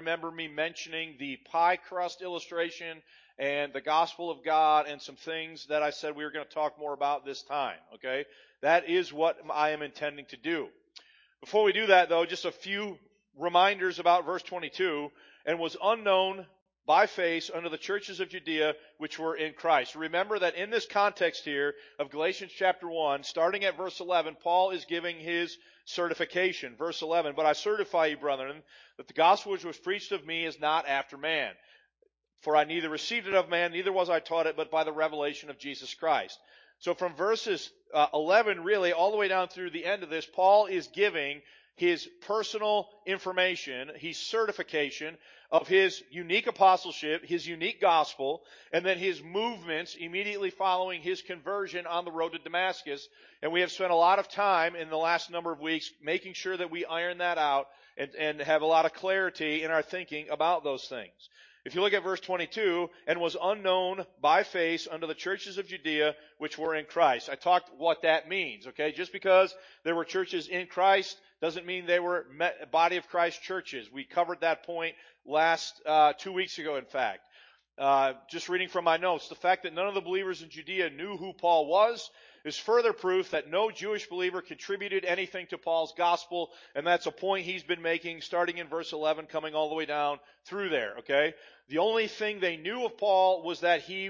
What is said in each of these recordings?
remember me mentioning the pie crust illustration and the gospel of God and some things that I said we were going to talk more about this time, okay? That is what I am intending to do. Before we do that, though, just a few reminders about verse 22, and was unknown by face unto the churches of Judea which were in Christ. Remember that in this context here of Galatians chapter 1, starting at verse 11, Paul is giving his certification. Verse 11, but I certify you, brethren, that the gospel which was preached of me is not after man. For I neither received it of man, neither was I taught it, but by the revelation of Jesus Christ. So from verses 11 really all the way down through the end of this, Paul is giving his personal information, his certification of his unique apostleship, his unique gospel, and then his movements immediately following his conversion on the road to Damascus. And we have spent a lot of time in the last number of weeks making sure that we iron that out and have a lot of clarity in our thinking about those things. If you look at verse 22, and was unknown by face unto the churches of Judea which were in Christ. I talked what that means, okay? Just because there were churches in Christ doesn't mean they were body of Christ churches. We covered that point last 2 weeks ago, in fact. Just reading from my notes, the fact that none of the believers in Judea knew who Paul was is further proof that no Jewish believer contributed anything to Paul's gospel, and that's a point he's been making starting in verse 11, coming all the way down through there, okay? The only thing they knew of Paul was that he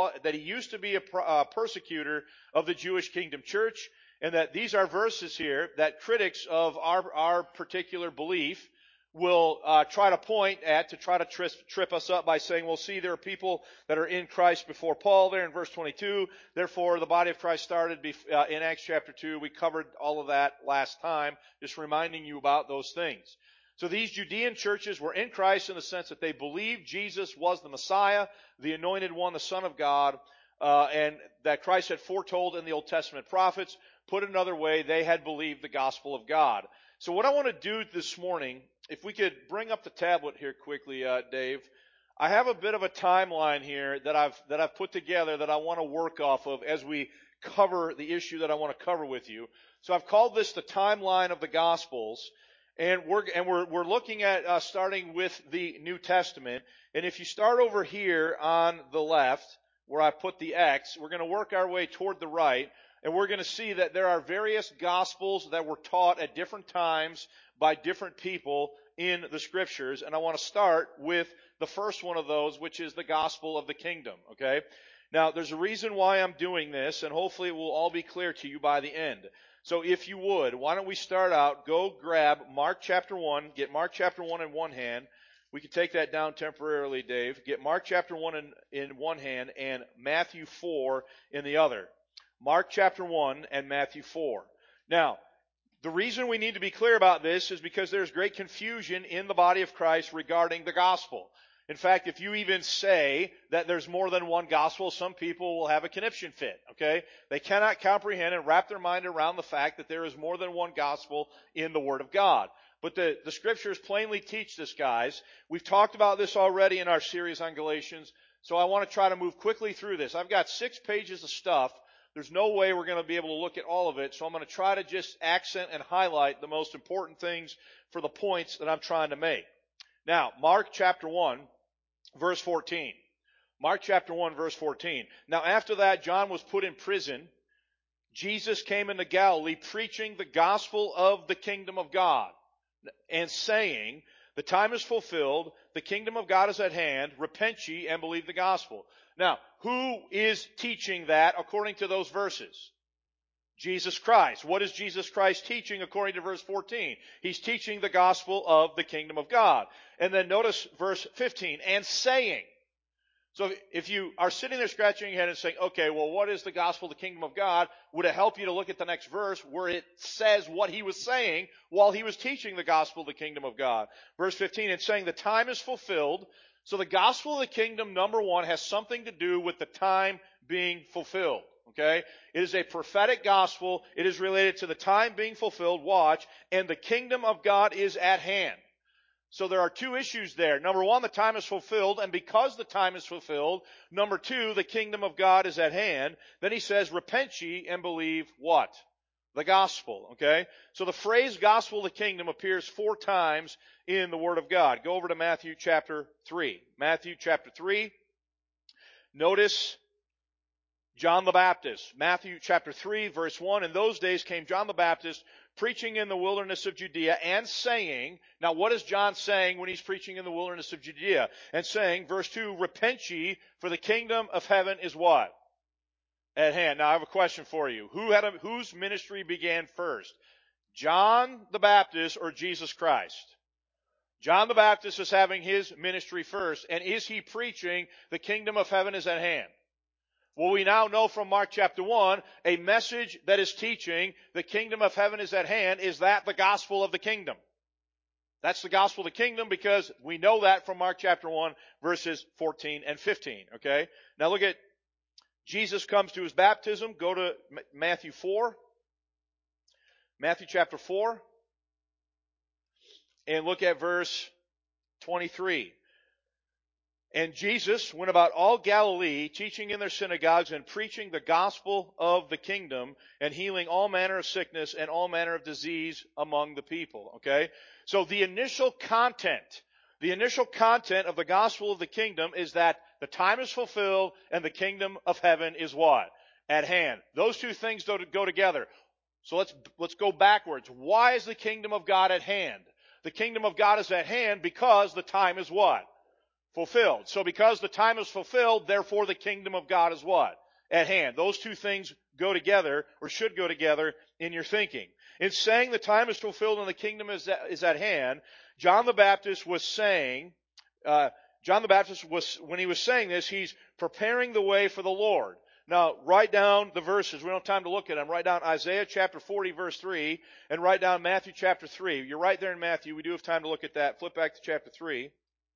used to be a persecutor of the Jewish Kingdom Church, and that these are verses here that critics of our particular belief will try to point at to try to trip us up by saying, well, see, there are people that are in Christ before Paul there in verse 22. Therefore, the body of Christ started in Acts chapter 2. We covered all of that last time, just reminding you about those things. So these Judean churches were in Christ in the sense that they believed Jesus was the Messiah, the anointed one, the Son of God, and that Christ had foretold in the Old Testament prophets. Put another way, they had believed the gospel of God. So what I want to do this morning, if we could bring up the tablet here quickly, Dave. I have a bit of a timeline here that I've put together that I want to work off of as we cover the issue that I want to cover with you. So I've called this the timeline of the Gospels, and we're looking at starting with the New Testament. And if you start over here on the left, where I put the X, we're going to work our way toward the right. And we're going to see that there are various gospels that were taught at different times by different people in the scriptures. And I want to start with the first one of those, which is the gospel of the kingdom, okay? Now, there's a reason why I'm doing this, and hopefully it will all be clear to you by the end. So if you would, why don't we start out, go grab Mark chapter 1, get Mark chapter 1 in one hand. We can take that down temporarily, Dave. Get Mark chapter 1 in one hand and Matthew 4 in the other. Mark chapter 1 and Matthew 4. Now, the reason we need to be clear about this is because there's great confusion in the body of Christ regarding the gospel. In fact, if you even say that there's more than one gospel, some people will have a conniption fit, okay? They cannot comprehend and wrap their mind around the fact that there is more than one gospel in the Word of God. But the scriptures plainly teach this, guys. We've talked about this already in our series on Galatians, so I want to try to move quickly through this. I've got 6 pages of stuff. There's no way we're going to be able to look at all of it, so I'm going to try to just accent and highlight the most important things for the points that I'm trying to make. Now, Mark chapter 1, verse 14. Mark chapter 1, verse 14. Now, after that, John was put in prison. Jesus came into Galilee preaching the gospel of the kingdom of God and saying, the time is fulfilled, the kingdom of God is at hand, repent ye and believe the gospel. Now, who is teaching that according to those verses? Jesus Christ. What is Jesus Christ teaching according to verse 14? He's teaching the gospel of the kingdom of God. And then notice verse 15, and saying. So if you are sitting there scratching your head and saying, okay, well, what is the gospel of the kingdom of God? Would it help you to look at the next verse where it says what he was saying while he was teaching the gospel of the kingdom of God? Verse 15, it's saying the time is fulfilled. So the gospel of the kingdom, number one, has something to do with the time being fulfilled. Okay? It is a prophetic gospel. It is related to the time being fulfilled. Watch. And the kingdom of God is at hand. So there are 2 issues there. Number one, the time is fulfilled. And because the time is fulfilled, number 2, the kingdom of God is at hand. Then he says, repent ye and believe what? the gospel, okay? So the phrase gospel of the kingdom appears 4 times in the Word of God. Go over to Matthew chapter 3. Matthew chapter 3. Notice John the Baptist. Matthew chapter 3, verse 1. In those days came John the Baptist preaching in the wilderness of Judea and saying, now what is John saying when he's preaching in the wilderness of Judea? And saying, verse 2, repent ye, for the kingdom of heaven is what? At hand. Now I have a question for you. Whose ministry began first? John the Baptist or Jesus Christ? John the Baptist is having his ministry first, and is he preaching the kingdom of heaven is at hand? Well, we now know from Mark chapter 1, a message that is teaching the kingdom of heaven is at hand. Is that the gospel of the kingdom? That's the gospel of the kingdom because we know that from Mark chapter 1, verses 14 and 15, okay? Now look at Jesus comes to his baptism. Go to Matthew 4. Matthew chapter 4. And look at verse 23. And Jesus went about all Galilee, teaching in their synagogues and preaching the gospel of the kingdom and healing all manner of sickness and all manner of disease among the people. Okay? So the initial content of the gospel of the kingdom is that the time is fulfilled and the kingdom of heaven is what? At hand. Those two things go together. So let's go backwards. Why is the kingdom of God at hand? The kingdom of God is at hand because the time is what? Fulfilled. So because the time is fulfilled, therefore the kingdom of God is what? At hand. Those two things go together, or should go together in your thinking. In saying the time is fulfilled and the kingdom is at hand, John the Baptist was saying, when he was saying this, he's preparing the way for the Lord. Now, write down the verses. We don't have time to look at them. Write down Isaiah chapter 40, verse 3, and write down Matthew chapter 3. You're right there in Matthew. We do have time to look at that. Flip back to chapter 3.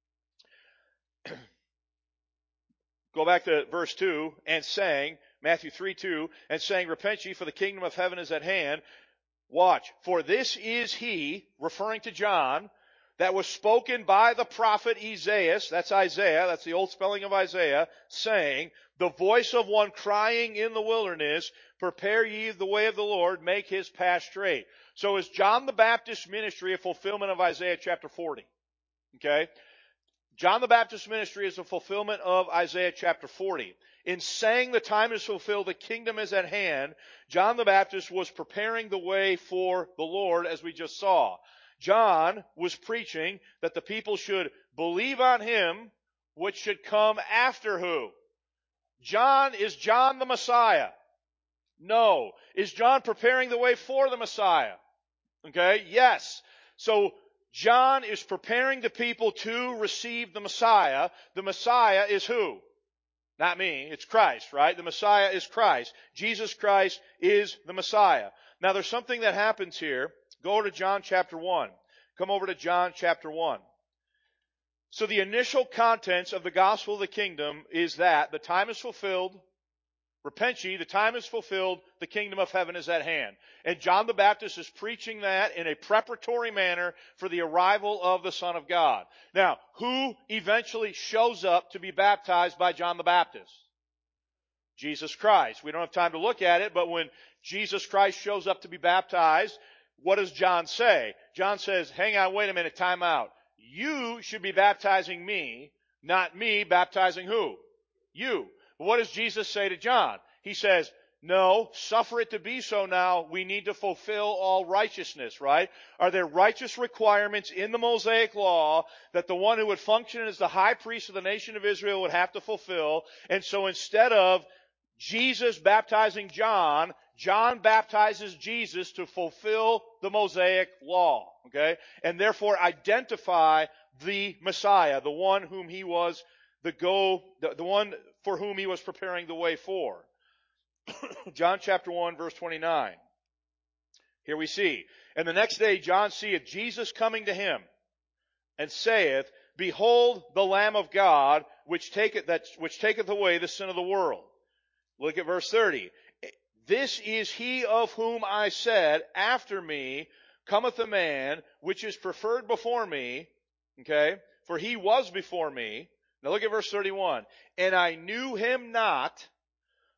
Go back to verse 2, and saying, Matthew 3:2, and saying, repent ye, for the kingdom of heaven is at hand. Watch. For this is he, referring to John, that was spoken by the prophet Isaiah. That's Isaiah. That's the old spelling of Isaiah, saying, the voice of one crying in the wilderness, prepare ye the way of the Lord, make his path straight. So is John the Baptist's ministry a fulfillment of Isaiah chapter 40? Okay? John the Baptist's ministry is a fulfillment of Isaiah chapter 40. In saying the time is fulfilled, the kingdom is at hand, John the Baptist was preparing the way for the Lord, as we just saw. John was preaching that the people should believe on him, which should come after who? Is John the Messiah? No. Is John preparing the way for the Messiah? Okay, yes. So John is preparing the people to receive the Messiah. The Messiah is who? Not me, it's Christ, right? The Messiah is Christ. Jesus Christ is the Messiah. Now there's something that happens here. Go to John chapter 1. Come over to John chapter 1. So the initial contents of the gospel of the kingdom is that the time is fulfilled. Repent ye, the time is fulfilled, the kingdom of heaven is at hand. And John the Baptist is preaching that in a preparatory manner for the arrival of the Son of God. Now, who eventually shows up to be baptized by John the Baptist? Jesus Christ. We don't have time to look at it, but when Jesus Christ shows up to be baptized, what does John say? John says, hang on, wait a minute, time out. You should be baptizing me, not me baptizing who? You. But what does Jesus say to John? He says, no, suffer it to be so now. We need to fulfill all righteousness, right? Are there righteous requirements in the Mosaic law that the one who would function as the high priest of the nation of Israel would have to fulfill? And so instead of Jesus baptizing John, John baptizes Jesus to fulfill the Mosaic law, okay? And therefore identify the Messiah, the one whom he was the one for whom he was preparing the way for. John chapter 1, verse 29. Here we see, and the next day John seeth Jesus coming to him, and saith, behold the Lamb of God, which taketh away the sin of the world. Look at verse 30. This is he of whom I said, after me cometh a man, which is preferred before me, okay? For he was before me. Now look at verse 31. And I knew him not,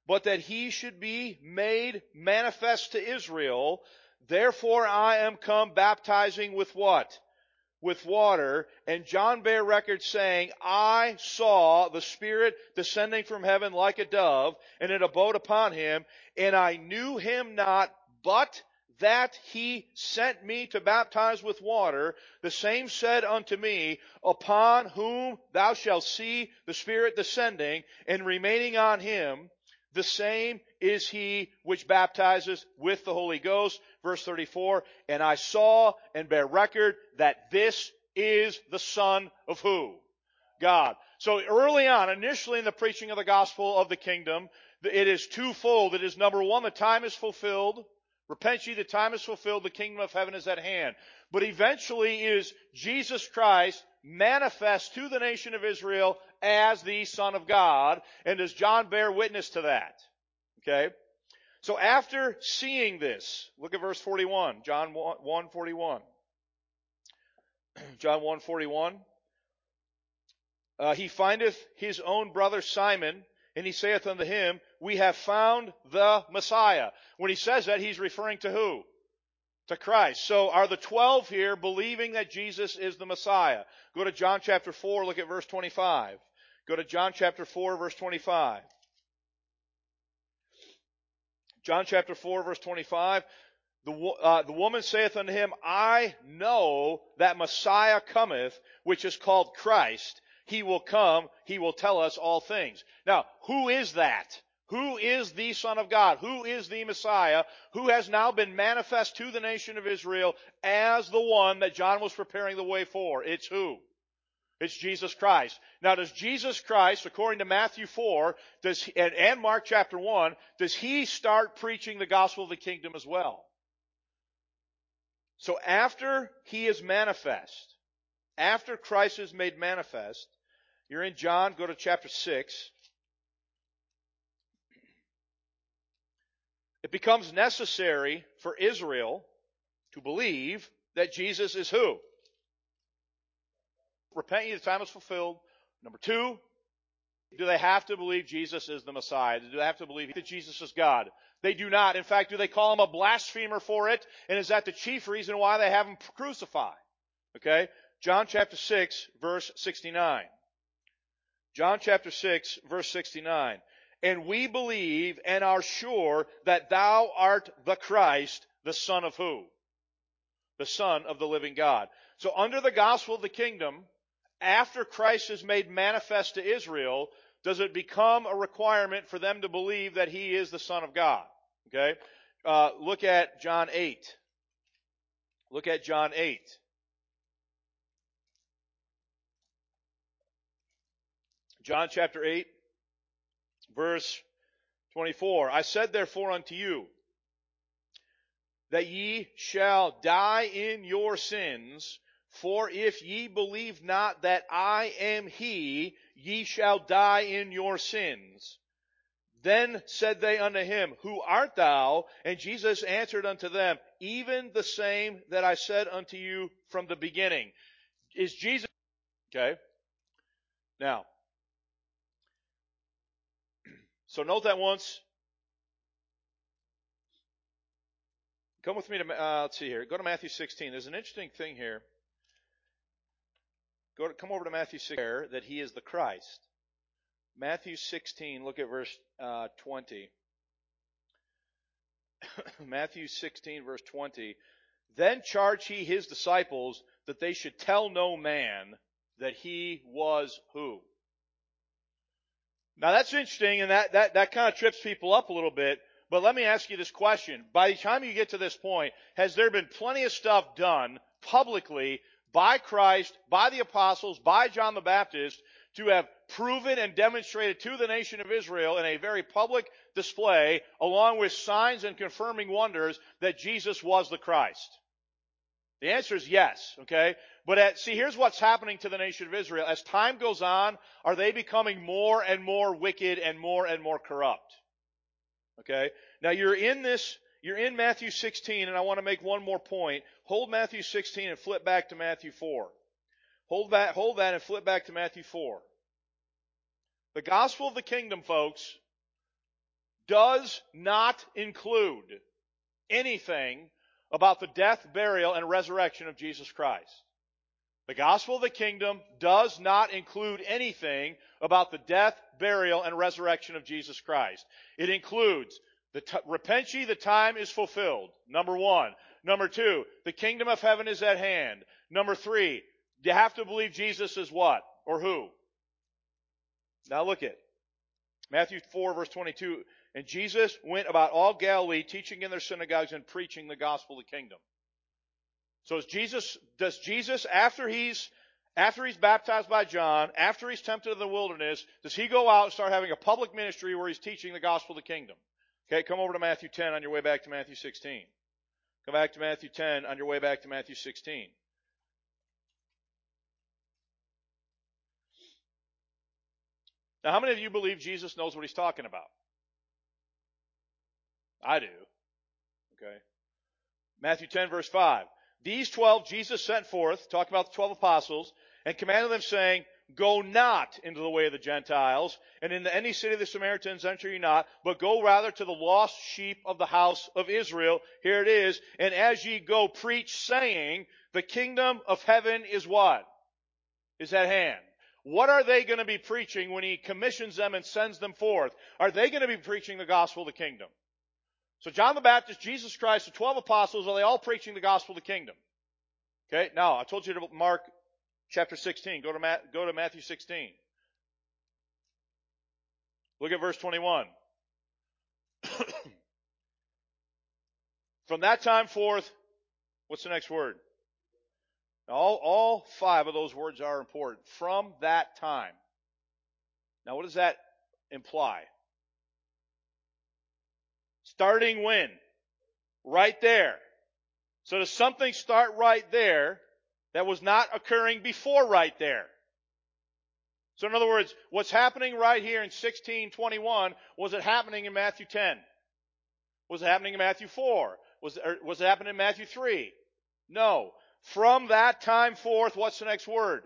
but that he should be made manifest to Israel. Therefore I am come baptizing with what? With water. And John bare record saying, I saw the Spirit descending from heaven like a dove, and it abode upon him, and I knew him not, but that he sent me to baptize with water. The same said unto me, upon whom thou shalt see the Spirit descending and remaining on him, the same is he which baptizes with the Holy Ghost. Verse 34, and I saw and bear record that this is the Son of who? God. So early on, initially in the preaching of the gospel of the kingdom, it is twofold. It is number one, the time is fulfilled. Repent ye, the time is fulfilled, the kingdom of heaven is at hand. But eventually is Jesus Christ manifest to the nation of Israel as the Son of God. And does John bear witness to that? Okay. So after seeing this, look at verse 41, John 1:41. John 1:41. He findeth his own brother Simon, and he saith unto him, we have found the Messiah. When he says that, he's referring to who? To Christ. So are the 12 here believing that Jesus is the Messiah? Go to John chapter 4, look at verse 25. Go to John chapter 4, verse 25. John chapter 4, verse 25. The woman saith unto him, I know that Messiah cometh, which is called Christ. He will come, he will tell us all things. Now, who is that? Who is the Son of God? Who is the Messiah? Who has now been manifest to the nation of Israel as the one that John was preparing the way for? It's who? It's Jesus Christ. Now, does Jesus Christ, according to Matthew 4, and Mark chapter 1, does he start preaching the gospel of the kingdom as well? So after he is manifest, after Christ is made manifest, you're in John, go to chapter 6. It becomes necessary for Israel to believe that Jesus is who? Repent ye, the time is fulfilled. Number two, do they have to believe Jesus is the Messiah? Do they have to believe that Jesus is God? They do not. In fact, do they call him a blasphemer for it? And is that the chief reason why they have him crucified? Okay? John chapter 6, verse 69. John chapter 6, verse 69. And we believe and are sure that thou art the Christ, the Son of who? The Son of the living God. So under the gospel of the kingdom, after Christ is made manifest to Israel, does it become a requirement for them to believe that he is the Son of God? Okay? Look at John 8. Look at John 8. John chapter 8, verse 24. I said therefore unto you, that ye shall die in your sins, for if ye believe not that I am he, ye shall die in your sins. Then said they unto him, who art thou? And Jesus answered unto them, even the same that I said unto you from the beginning. Is Jesus... Okay. Now, so note that once. Come with me to, let's see here. Go to Matthew 16. There's an interesting thing here. Come over to Matthew 16, that he is the Christ. Matthew 16, look at verse 20. Matthew 16, verse 20. Then charged he his disciples that they should tell no man that he was who? Now that's interesting, and that kind of trips people up a little bit. But let me ask you this question. By the time you get to this point, has there been plenty of stuff done publicly by Christ, by the apostles, by John the Baptist, to have proven and demonstrated to the nation of Israel in a very public display, along with signs and confirming wonders, that Jesus was the Christ? The answer is yes, okay? But see, here's what's happening to the nation of Israel. As time goes on, are they becoming more and more wicked and more corrupt? Okay? Now you're in Matthew 16, and I want to make one more point. Hold Matthew 16 and flip back to Matthew 4. Hold that and flip back to Matthew 4. The gospel of the kingdom, folks, does not include anything about the death, burial, and resurrection of Jesus Christ. The gospel of the kingdom does not include anything about the death, burial, and resurrection of Jesus Christ. It includes repent ye, the time is fulfilled. Number one. Number two, the kingdom of heaven is at hand. Number three, you have to believe Jesus is what? Or who? Now look at Matthew 4, verse 22. And Jesus went about all Galilee, teaching in their synagogues and preaching the gospel of the kingdom. So does Jesus, after he's baptized by John, after he's tempted in the wilderness, does he go out and start having a public ministry where he's teaching the gospel of the kingdom? Okay, come over to Matthew 10 on your way back to Matthew 16. Come back to Matthew 10 on your way back to Matthew 16. Now, how many of you believe Jesus knows what he's talking about? I do. Okay. Matthew 10, verse 5. These 12 Jesus sent forth, talking about the 12 apostles, and commanded them, saying, Go not into the way of the Gentiles, and into any city of the Samaritans enter ye not, but go rather to the lost sheep of the house of Israel. Here it is. And as ye go, preach, saying, The kingdom of heaven is what? Is at hand. What are they going to be preaching when he commissions them and sends them forth? Are they going to be preaching the gospel of the kingdom? So John the Baptist, Jesus Christ, the 12 apostles, are they all preaching the gospel of the kingdom? Okay, now I told you to mark chapter 16. Go to Matthew 16. Look at verse 21. From that time forth, what's the next word? Now, all five of those words are important. From that time. Now, what does that imply? Starting when? Right there. So does something start right there that was not occurring before right there? So in other words, what's happening right here in 16:21, was it happening in Matthew 10? Was it happening in Matthew 4? Was it happening in Matthew 3? No. From that time forth, what's the next word?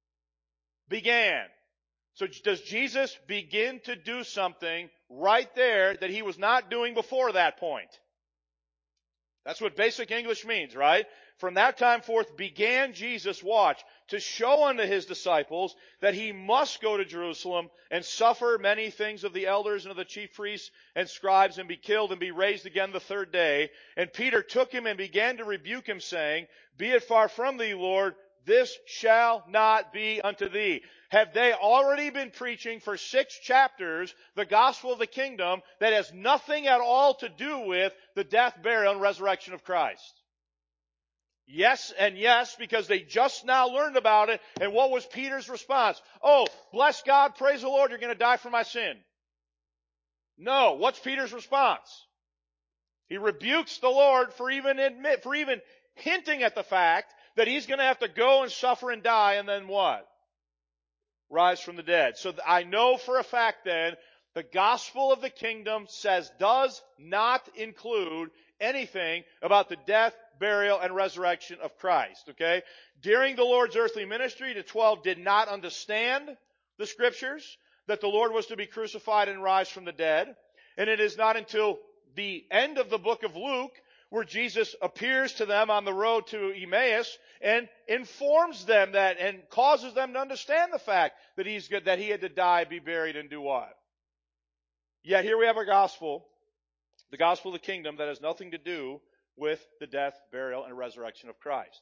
Began. So does Jesus begin to do something right there that he was not doing before that point? That's what basic English means, right? From that time forth began Jesus, watch, to show unto his disciples that he must go to Jerusalem and suffer many things of the elders and of the chief priests and scribes and be killed and be raised again the third day. And Peter took him and began to rebuke him, saying, Be it far from thee, Lord, this shall not be unto thee. Have they already been preaching for 6 chapters the gospel of the kingdom that has nothing at all to do with the death, burial, and resurrection of Christ? Yes and yes, because they just now learned about it. And what was Peter's response? Oh, bless God, praise the Lord, you're going to die for my sin. No, what's Peter's response? He rebukes the Lord for even hinting at the fact that he's going to have to go and suffer and die, and then what? Rise from the dead. So I know for a fact then, the gospel of the kingdom does not include anything about the death, burial, and resurrection of Christ. Okay? During the Lord's earthly ministry, the 12 did not understand the scriptures that the Lord was to be crucified and rise from the dead. And it is not until the end of the book of Luke where Jesus appears to them on the road to Emmaus and informs them that and causes them to understand the fact that he had to die, be buried, and do what? Yet here we have a gospel, the gospel of the kingdom, that has nothing to do with the death, burial, and resurrection of Christ.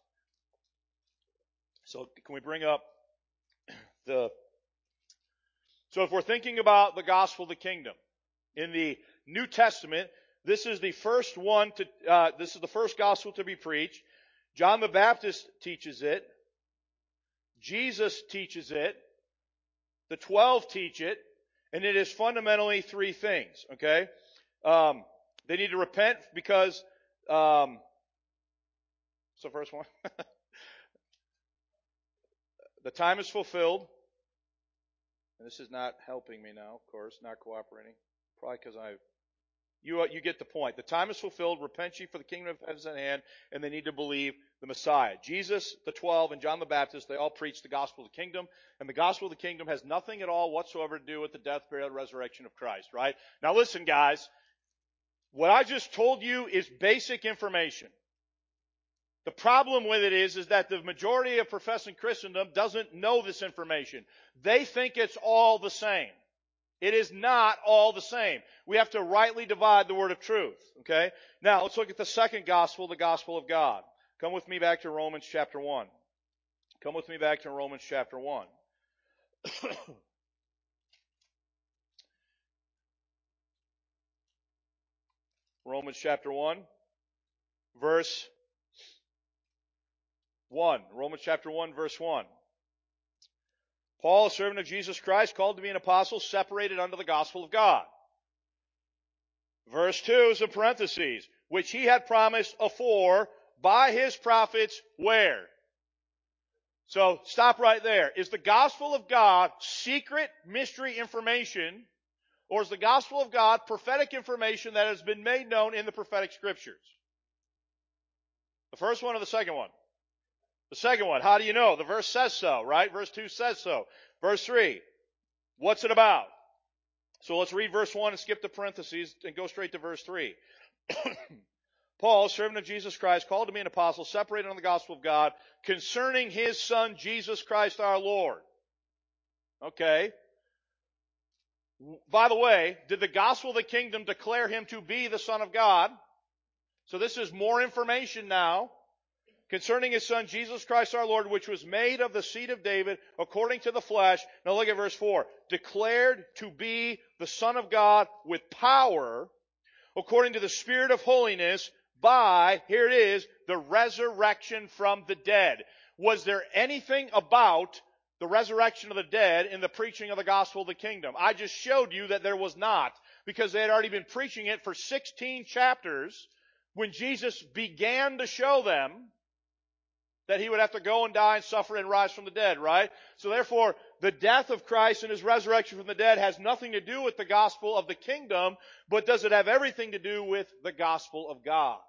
So can we bring up so if we're thinking about the gospel of the kingdom in the New Testament, this is the first gospel to be preached. John the Baptist teaches it. Jesus teaches it. The 12 teach it. And it is fundamentally 3 things, okay? They need to repent because, what's the first one? The time is fulfilled. And this is not helping me now, of course, not cooperating. Probably because you get the point. The time is fulfilled. Repent ye, for the kingdom of heaven is at hand. And they need to believe the Messiah. Jesus, the 12, and John the Baptist, they all preached the gospel of the kingdom, and the gospel of the kingdom has nothing at all whatsoever to do with the death, burial, and resurrection of Christ, right? Now listen, guys, what I just told you is basic information. The problem with it is that the majority of professing Christendom doesn't know this information. They think it's all the same. It is not all the same. We have to rightly divide the word of truth, okay? Now, let's look at the second gospel, the gospel of God. Come with me back to Romans chapter 1. Come with me back to Romans chapter 1. Romans chapter 1, verse 1. Romans chapter 1, verse 1. Paul, a servant of Jesus Christ, called to be an apostle, separated unto the gospel of God. Verse 2 is in parentheses, which he had promised afore by his prophets where? So stop right there. Is the gospel of God secret mystery information, or is the gospel of God prophetic information that has been made known in the prophetic scriptures? The first one or the second one? The second one. How do you know? The verse says so, right? Verse 2 says so. Verse 3, what's it about? So let's read verse 1 and skip the parentheses and go straight to verse 3. Paul, servant of Jesus Christ, called to be an apostle, separated on the gospel of God, concerning his Son, Jesus Christ our Lord. Okay. By the way, did the gospel of the kingdom declare him to be the Son of God? So this is more information now. Concerning his Son, Jesus Christ our Lord, which was made of the seed of David, according to the flesh. Now look at verse 4. Declared to be the Son of God with power, according to the Spirit of holiness, by, here it is, the resurrection from the dead. Was there anything about the resurrection of the dead in the preaching of the gospel of the kingdom? I just showed you that there was not, because they had already been preaching it for 16 chapters when Jesus began to show them that he would have to go and die and suffer and rise from the dead, right? So therefore, the death of Christ and his resurrection from the dead has nothing to do with the gospel of the kingdom, but does it have everything to do with the gospel of God?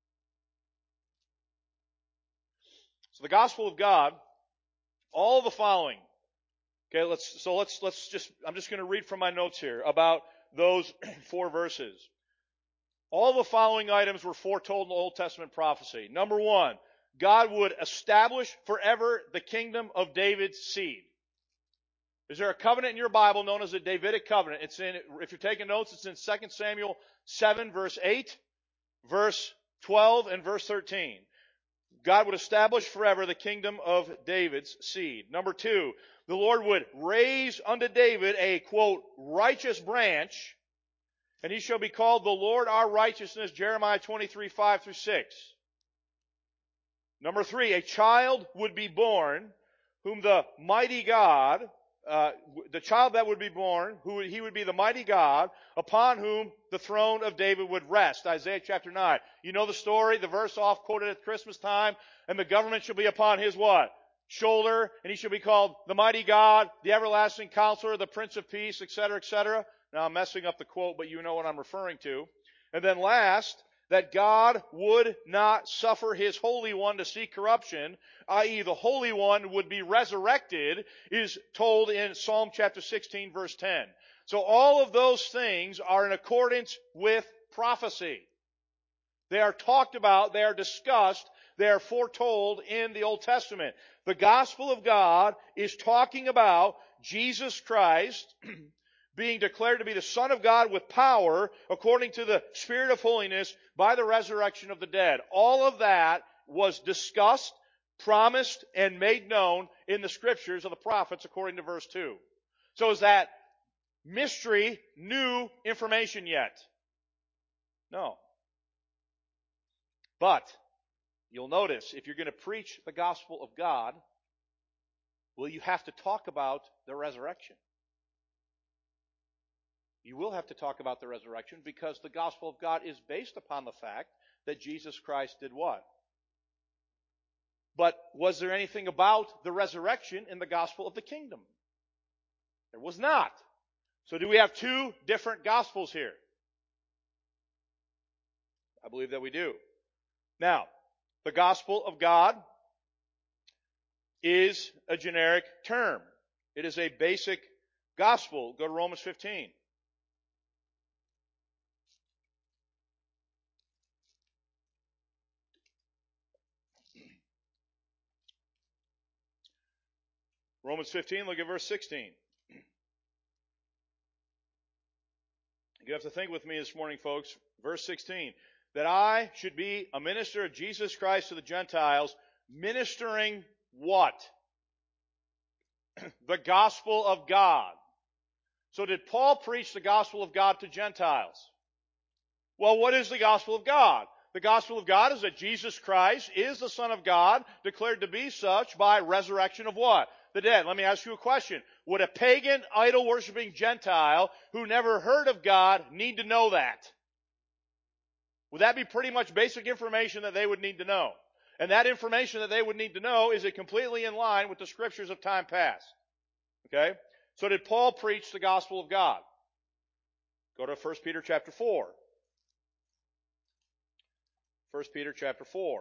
So the gospel of God, all of the following. Okay, I'm just going to read from my notes here about those 4 verses. All the following items were foretold in the Old Testament prophecy. Number 1, God would establish forever the kingdom of David's seed. Is there a covenant in your Bible known as the Davidic covenant? It's in, if you're taking notes, it's in 2 Samuel 7, verse 8, verse 12, and verse 13. God would establish forever the kingdom of David's seed. Number 2, the Lord would raise unto David a, quote, righteous branch, and he shall be called the Lord our righteousness, Jeremiah 23, 5 through 6. Number 3, a child would be born, whom the mighty God, the child that would be born, he would be the mighty God, upon whom the throne of David would rest. Isaiah chapter 9. You know the story, the verse oft quoted at Christmas time, and the government shall be upon his what? Shoulder, and he shall be called the mighty God, the everlasting counselor, the Prince of Peace, etc., etc. Now I'm messing up the quote, but you know what I'm referring to. And then last, that God would not suffer his Holy One to see corruption, i.e. the Holy One would be resurrected, is told in Psalm chapter 16, verse 10. So all of those things are in accordance with prophecy. They are talked about, they are discussed, they are foretold in the Old Testament. The gospel of God is talking about Jesus Christ being declared to be the Son of God with power according to the Spirit of holiness by the resurrection of the dead. All of that was discussed, promised, and made known in the scriptures of the prophets according to verse 2. So is that mystery new information yet? No. But you'll notice if you're going to preach the gospel of God, well, you have to talk about the resurrection. You will have to talk about the resurrection because the gospel of God is based upon the fact that Jesus Christ did what? But was there anything about the resurrection in the gospel of the kingdom? There was not. So do we have 2 different gospels here? I believe that we do. Now, The gospel of God is a generic term. It is a basic gospel. Go to Romans 15. Romans 15, look at verse 16. You have to think with me this morning, folks. Verse 16. That I should be a minister of Jesus Christ to the Gentiles, ministering what? The gospel of God. So did Paul preach the gospel of God to Gentiles? Well, what is the gospel of God? The gospel of God is that Jesus Christ is the Son of God, declared to be such by resurrection of what? The dead. Let me ask you a question. Would a pagan, idol-worshiping Gentile who never heard of God need to know that? Would that be pretty much basic information that they would need to know? And that information that they would need to know, is it completely in line with the scriptures of time past? Okay? So did Paul preach the gospel of God? Go to 1 Peter chapter 4. 1 Peter chapter 4.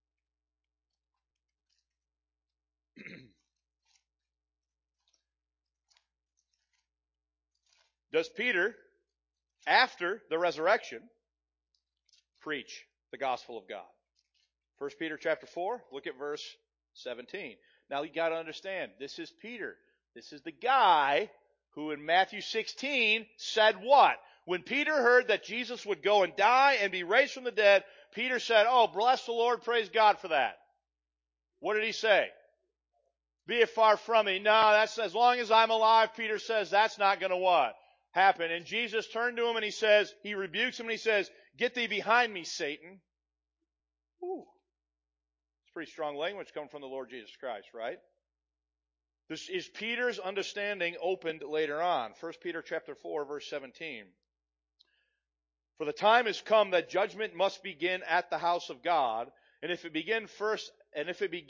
Does Peter, after the resurrection, preach the gospel of God? 1 Peter chapter 4, look at verse 17. Now you got to understand, this is Peter. This is the guy who in Matthew 16 said what? When Peter heard that Jesus would go and die and be raised from the dead, Peter said, "Oh, bless the Lord, praise God for that." What did he say? Be it far from me. No, that's as long as I'm alive, Peter says, that's not going to what? Happen. And Jesus turned to him and he rebukes him and he says, "Get thee behind me, Satan." Ooh. It's pretty strong language coming from the Lord Jesus Christ, right? This is Peter's understanding opened later on. 1 Peter chapter 4, verse 17. For the time has come that judgment must begin at the house of God, and if it begin first at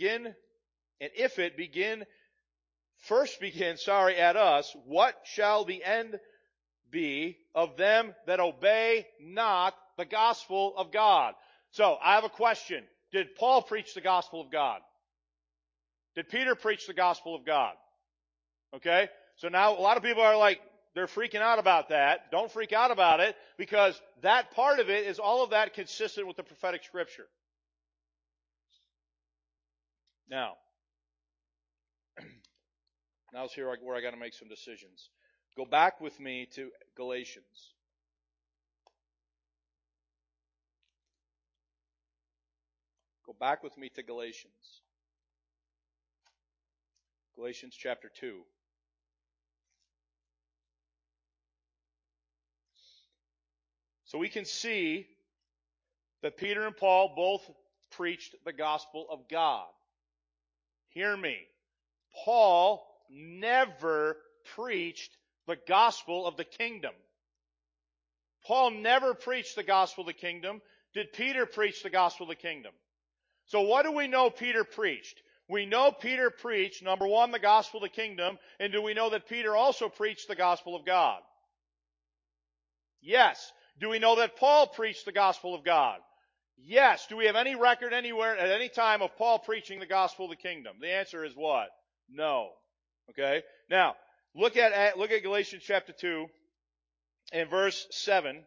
us, what shall the end be of them that obey not the gospel of God? So, I have a question. Did Paul preach the gospel of God? Did Peter preach the gospel of God? Okay? So now a lot of people are like, they're freaking out about that. Don't freak out about it, because that part of it is all of that consistent with the prophetic scripture. Now's here where I got to make some decisions. Go back with me to Galatians. Go back with me to Galatians. Galatians chapter 2. So we can see that Peter and Paul both preached the gospel of God. Hear me. Paul never preached the gospel of the kingdom. Paul never preached the gospel of the kingdom. Did Peter preach the gospel of the kingdom? So what do we know Peter preached? We know Peter preached, number one, the gospel of the kingdom, and do we know that Peter also preached the gospel of God? Yes. Do we know that Paul preached the gospel of God? Yes. Do we have any record anywhere at any time of Paul preaching the gospel of the kingdom? The answer is what? No. Okay? Now, look at Galatians chapter 2 and verse 7.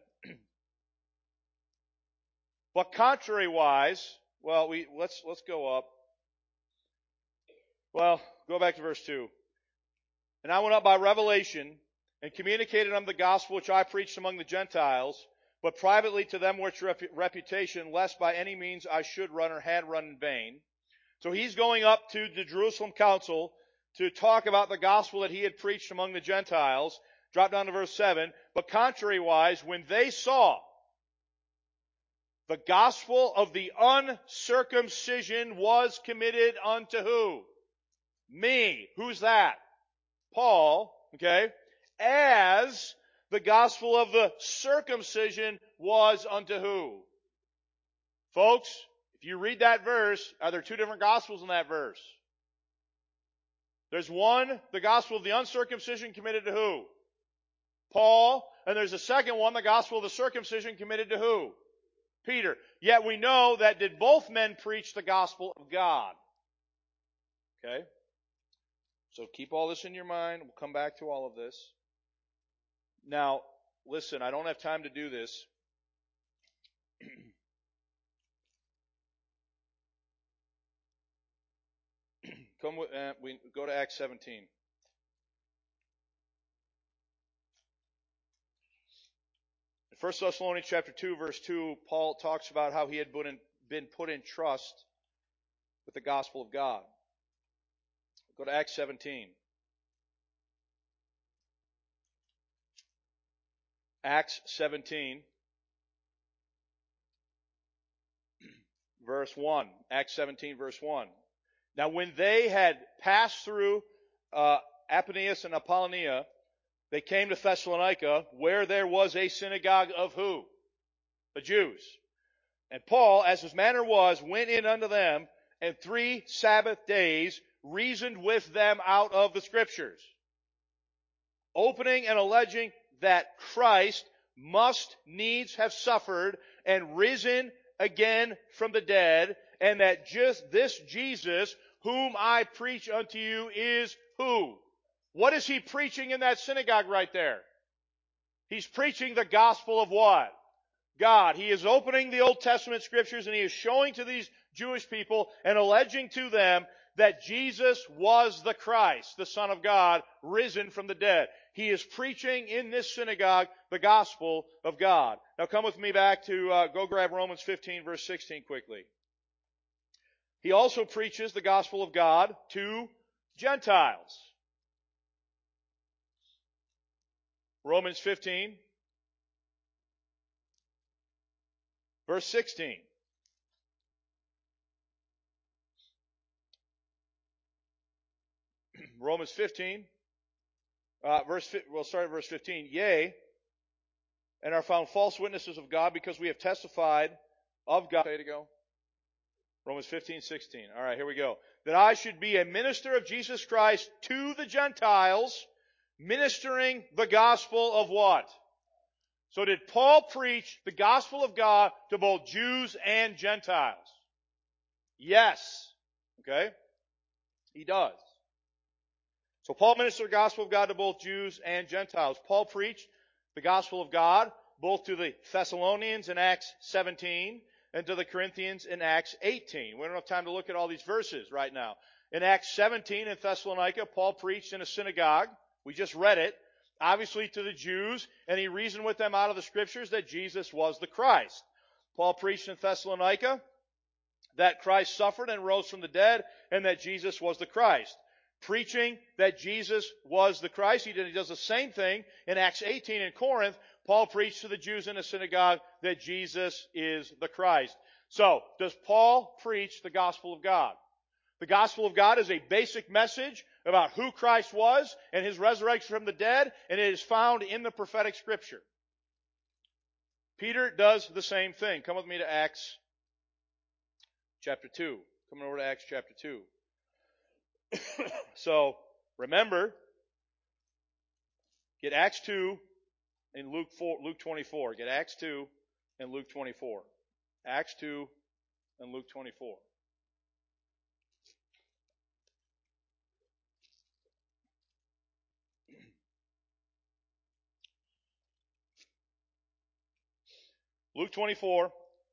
But contrariwise, let's go up. Well, go back to verse 2. And I went up by revelation and communicated unto the gospel which I preached among the Gentiles, but privately to them which reputation, lest by any means I should run or had run in vain. So he's going up to the Jerusalem council to talk about the gospel that he had preached among the Gentiles. Drop down to verse 7. But contrariwise, when they saw the gospel of the uncircumcision was committed unto who? Me. Who's that? Paul. Okay? As the gospel of the circumcision was unto who? Folks, if you read that verse, are there two different gospels in that verse? There's one, the gospel of the uncircumcision committed to who? Paul. And there's a second one, the gospel of the circumcision committed to who? Peter. Yet we know that did both men preach the gospel of God. Okay? So keep all this in your mind. We'll come back to all of this. Now, listen, I don't have time to do this. We go to Acts 17. In 1 Thessalonians chapter 2, verse 2, Paul talks about how he had been put in trust with the gospel of God. Go to Acts 17. Acts 17, verse 1. Acts 17, verse 1. Now when they had passed through Apaneus and Apollonia, they came to Thessalonica, where there was a synagogue of who? The Jews. And Paul, as his manner was, went in unto them, and 3 Sabbath days reasoned with them out of the Scriptures, opening and alleging that Christ must needs have suffered and risen again from the dead, and that just this Jesus, whom I preach unto you, is who? What is he preaching in that synagogue right there? He's preaching the gospel of what? God. He is opening the Old Testament scriptures and he is showing to these Jewish people and alleging to them that Jesus was the Christ, the Son of God, risen from the dead. He is preaching in this synagogue the gospel of God. Now come with me back to, go grab Romans 15 verse 16 quickly. He also preaches the gospel of God to Gentiles. Romans 15 verse 16. Romans 15, we'll start at verse 15. Yea, and are found false witnesses of God, because we have testified of God. Say to go. Romans 15, 16. All right, here we go. That I should be a minister of Jesus Christ to the Gentiles, ministering the gospel of what? So did Paul preach the gospel of God to both Jews and Gentiles? Yes. Okay? He does. So Paul ministered the gospel of God to both Jews and Gentiles. Paul preached the gospel of God both to the Thessalonians in Acts 17 and to the Corinthians in Acts 18. We don't have time to look at all these verses right now. In Acts 17 in Thessalonica, Paul preached in a synagogue. We just read it. Obviously to the Jews, and he reasoned with them out of the scriptures that Jesus was the Christ. Paul preached in Thessalonica that Christ suffered and rose from the dead, and that Jesus was the Christ. Preaching that Jesus was the Christ. He does the same thing in Acts 18 in Corinth. Paul preached to the Jews in the synagogue that Jesus is the Christ. So, does Paul preach the gospel of God? The gospel of God is a basic message about who Christ was and his resurrection from the dead, and it is found in the prophetic scripture. Peter does the same thing. Come with me to Acts chapter 2. Coming over to Acts chapter 2. So, remember, get Acts 2 and Luke 24. Get Acts 2 and Luke 24. Acts 2 and Luke 24. Luke 24.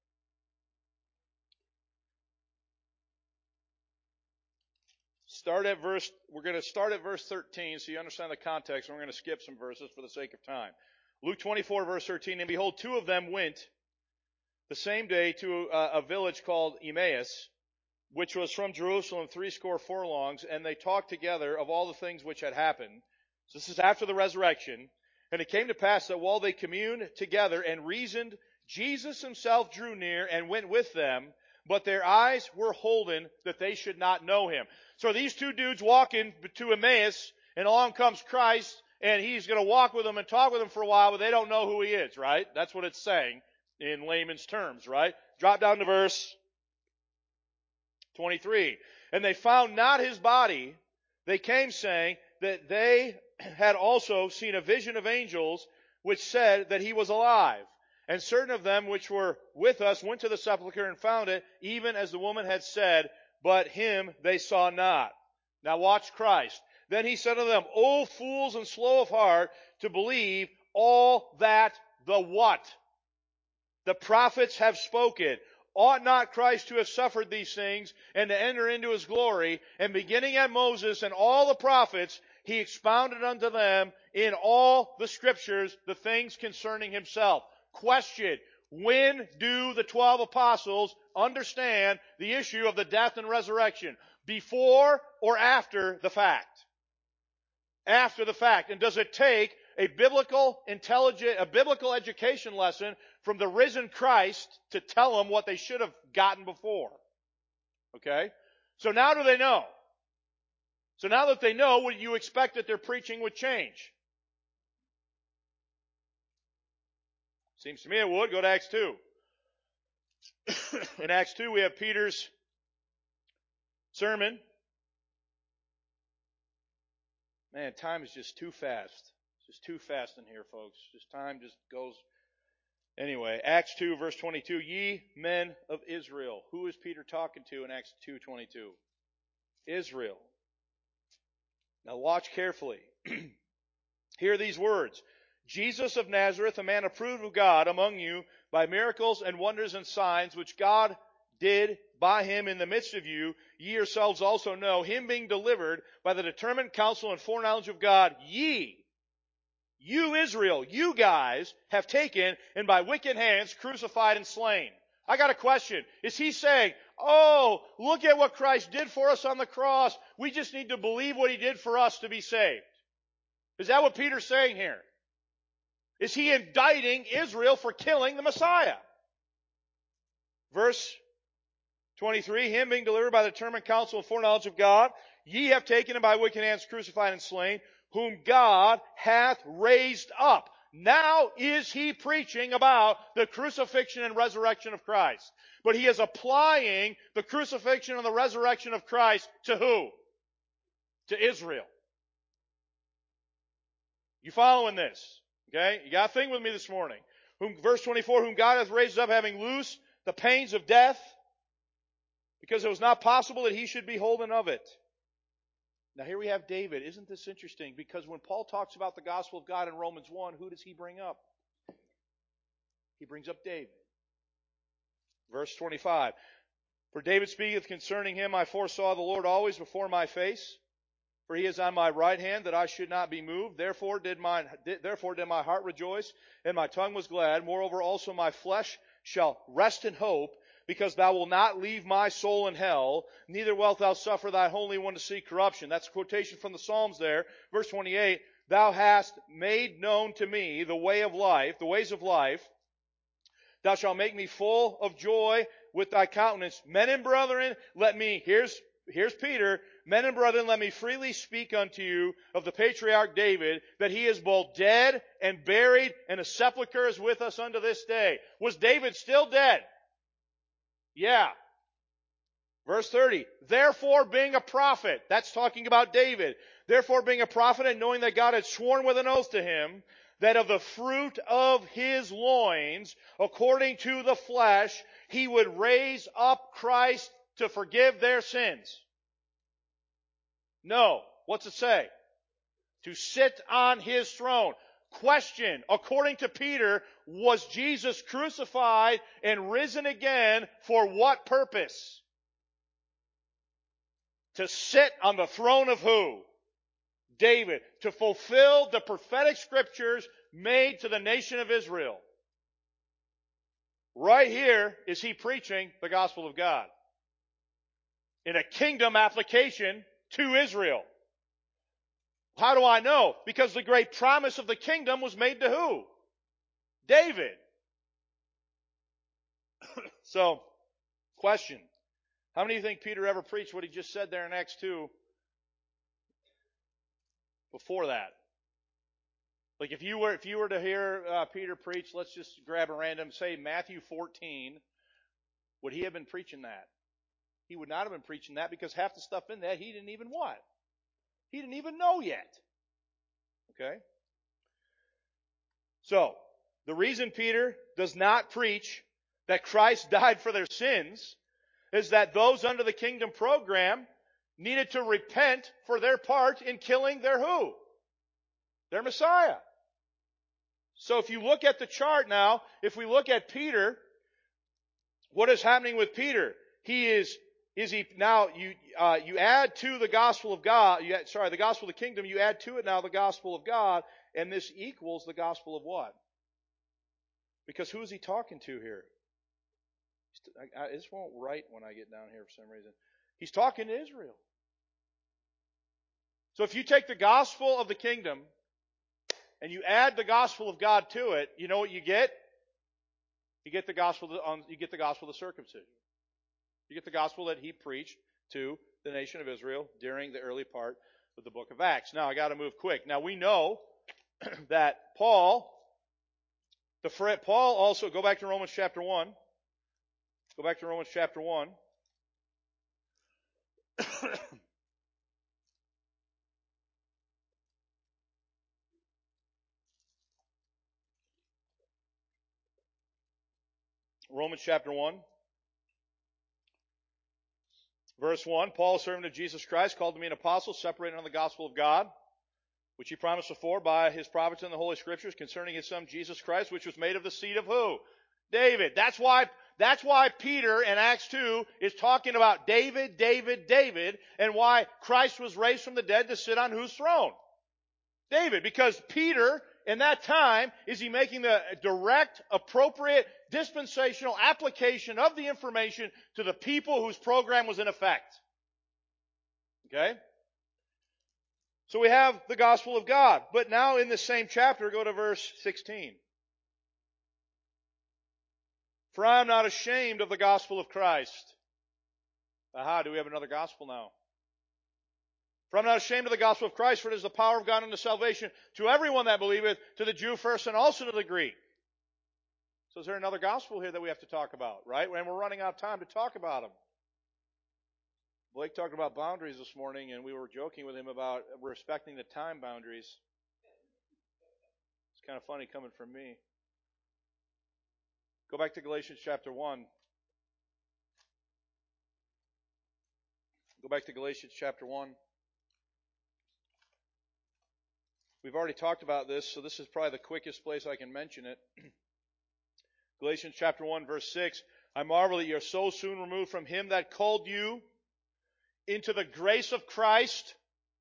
We're going to start at verse 13 so you understand the context, and we're going to skip some verses for the sake of time. Luke 24 verse 13, and behold, 2 of them went the same day to a village called Emmaus, which was from Jerusalem 80 furlongs, and they talked together of all the things which had happened. So this is after the resurrection. And it came to pass that while they communed together and reasoned, Jesus himself drew near and went with them, but their eyes were holden that they should not know him. So these 2 dudes walking to Emmaus, and along comes Christ, and he's going to walk with them and talk with them for a while, but they don't know who he is, right? That's what it's saying in layman's terms, right? Drop down to verse 23. And they found not his body. They came saying that they had also seen a vision of angels, which said that he was alive. And certain of them which were with us went to the sepulchre and found it, even as the woman had said, but him they saw not. Now watch Christ. Then he said to them, O fools and slow of heart, to believe all that the what? The prophets have spoken. Ought not Christ to have suffered these things and to enter into his glory? And beginning at Moses and all the prophets, he expounded unto them in all the scriptures the things concerning himself. Question: when do the 12 apostles understand the issue of the death and resurrection? Before or after the fact? After the fact. And does it take a biblical education lesson from the risen Christ to tell them what they should have gotten before? Okay? So now do they know? So now that they know, would you expect that their preaching would change? Seems to me it would. Go to Acts 2. In Acts 2 we have Peter's sermon. Man, time is just too fast. It's just too fast in here, folks. Just time just goes. Anyway, Acts 2 verse 22. Ye men of Israel. Who is Peter talking to in Acts 2:22? Israel. Now watch carefully. Hear these words. Jesus of Nazareth, a man approved of God among you by miracles and wonders and signs, which God did by him in the midst of you, ye yourselves also know, him being delivered by the determined counsel and foreknowledge of God, you Israel, you guys have taken and by wicked hands crucified and slain. I got a question. Is he saying, oh, look at what Christ did for us on the cross. We just need to believe what he did for us to be saved? Is that what Peter's saying here? Is he indicting Israel for killing the Messiah? Verse 23, him being delivered by the determined counsel and foreknowledge of God, ye have taken him by wicked hands crucified and slain, whom God hath raised up. Now is he preaching about the crucifixion and resurrection of Christ. But he is applying the crucifixion and the resurrection of Christ to who? To Israel. You following this? Okay? You got to think with me this morning. Verse 24, whom God hath raised up, having loosed the pains of death, because it was not possible that he should be holden of it. Now here we have David. Isn't this interesting? Because when Paul talks about the gospel of God in Romans 1, who does he bring up? He brings up David. Verse 25. For David speaketh concerning him, I foresaw the Lord always before my face. For he is on my right hand, that I should not be moved. Therefore did my heart rejoice, and my tongue was glad. Moreover also my flesh shall rest in hope, because thou wilt not leave my soul in hell, neither wilt thou suffer thy Holy One to see corruption. That's a quotation from the Psalms there. Verse 28, thou hast made known to me the way of life, the ways of life. Thou shalt make me full of joy with thy countenance. Men and brethren, here's Peter. Men and brethren, let me freely speak unto you of the patriarch David, that he is both dead and buried, and a sepulchre is with us unto this day. Was David still dead? Yeah. Verse 30, therefore being a prophet, that's talking about David, therefore being a prophet and knowing that God had sworn with an oath to him, that of the fruit of his loins, according to the flesh, he would raise up Christ to forgive their sins. No. What's it say? To sit on his throne. Question, according to Peter, was Jesus crucified and risen again for what purpose? To sit on the throne of who? David. To fulfill the prophetic scriptures made to the nation of Israel. Right here is he preaching the gospel of God. In a kingdom application to Israel. How do I know? Because the great promise of the kingdom was made to who? David. So, question. How many of you think Peter ever preached what he just said there in Acts 2 before that? Like if you were to hear Peter preach, let's just grab a random, say Matthew 14, would he have been preaching that? He would not have been preaching that, because half the stuff in that he didn't even what? He didn't even know yet. Okay? So, The reason Peter does not preach that Christ died for their sins is that those under the kingdom program needed to repent for their part in killing their who? Their Messiah. So if you look at the chart now, if we look at Peter, what is happening with Peter? You add to the gospel of God, the gospel of the kingdom, you add to it now the gospel of God, and this equals the gospel of what? Because who is he talking to here? This won't write when I get down here for some reason. He's talking to Israel. So if you take the gospel of the kingdom and you add the gospel of God to it, you know what you get? You get the gospel of the circumcision. You get the gospel that he preached to the nation of Israel during the early part of the book of Acts. Now I got to move quick. Now we know that Paul also, go back to Romans chapter 1. Go back to Romans chapter 1. Romans chapter 1. Verse 1, Paul, servant of Jesus Christ, called to me an apostle, separated on the gospel of God, which he promised before by his prophets in the Holy Scriptures concerning his son Jesus Christ, which was made of the seed of who? David. That's why Peter in Acts 2 is talking about David, and why Christ was raised from the dead to sit on whose throne? David. Because Peter, in that time, is he making the direct, appropriate, dispensational application of the information to the people whose program was in effect. Okay? So we have the gospel of God. But now in the same chapter, go to verse 16. For I am not ashamed of the gospel of Christ. Aha, do we have another gospel now? For I am not ashamed of the gospel of Christ, for it is the power of God unto salvation to everyone that believeth, to the Jew first and also to the Greek. So is there another gospel here that we have to talk about, right? And we're running out of time to talk about them. Blake talked about boundaries this morning, and we were joking with him about respecting the time boundaries. It's kind of funny coming from me. Go back to Galatians chapter 1. Go back to Galatians chapter 1. We've already talked about this, so this is probably the quickest place I can mention it. Galatians chapter 1, verse 6. I marvel that you are so soon removed from him that called you into the grace of Christ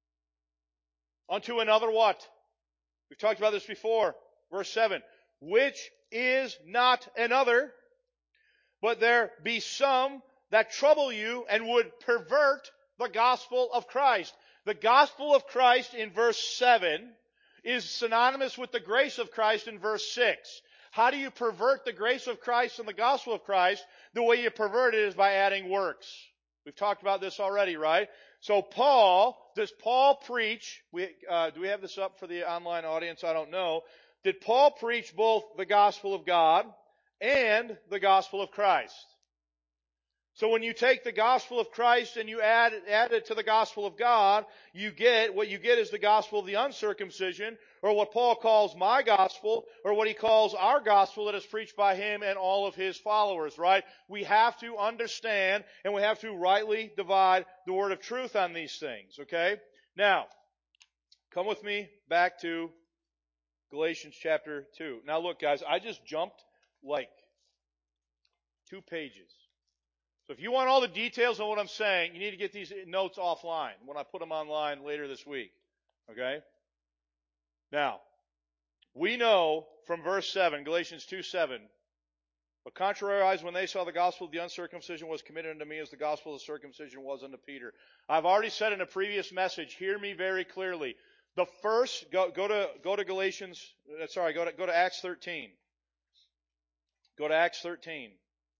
unto another what? We've talked about this before. Verse 7. Which is not another, but there be some that trouble you and would pervert the gospel of Christ. The gospel of Christ in verse 7 is synonymous with the grace of Christ in verse 6. How do you pervert the grace of Christ and the gospel of Christ? The way you pervert it is by adding works. We've talked about this already, right? So does Paul preach? Do we have this up for the online audience? I don't know. Did Paul preach both the gospel of God and the gospel of Christ? So when you take the gospel of Christ and you add it to the gospel of God, what you get is the gospel of the uncircumcision, or what Paul calls my gospel, or what he calls our gospel that is preached by him and all of his followers, right? We have to understand and we have to rightly divide the word of truth on these things, okay? Now, come with me back to Galatians chapter 2. Now look, guys, I just jumped like 2 pages. So if you want all the details on what I'm saying, you need to get these notes offline when I put them online later this week. Okay? Now, we know from verse 7, Galatians 2:7, but contrariwise, when they saw the gospel of the uncircumcision was committed unto me as the gospel of the circumcision was unto Peter. I've already said in a previous message, hear me very clearly. The first, go to Galatians, go to Acts 13. Go to Acts 13.